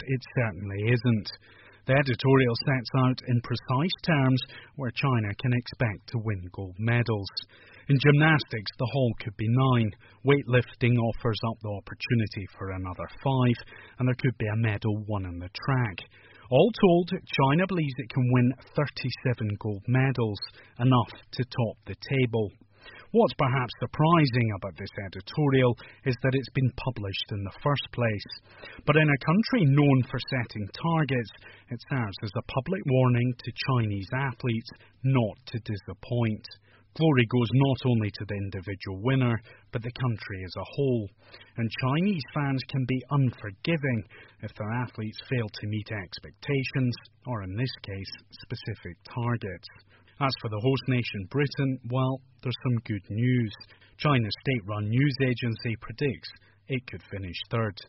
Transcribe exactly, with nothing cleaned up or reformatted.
it certainly isn't. The editorial sets out in precise terms where China can expect to win gold medals. In gymnastics, the haul could be nine. Weightlifting offers up the opportunity for another five, and there could be a medal won in the track. All told, China believes it can win thirty-seven gold medals, enough to top the table. What's perhaps surprising about this editorial is that it's been published in the first place. But in a country known for setting targets, it serves as a public warning to Chinese athletes not to disappoint. Glory goes not only to the individual winner, but the country as a whole. And Chinese fans can be unforgiving if their athletes fail to meet expectations, or in this case, specific targets. As for the host nation Britain, well, there's some good news. China's state-run news agency predicts it could finish third.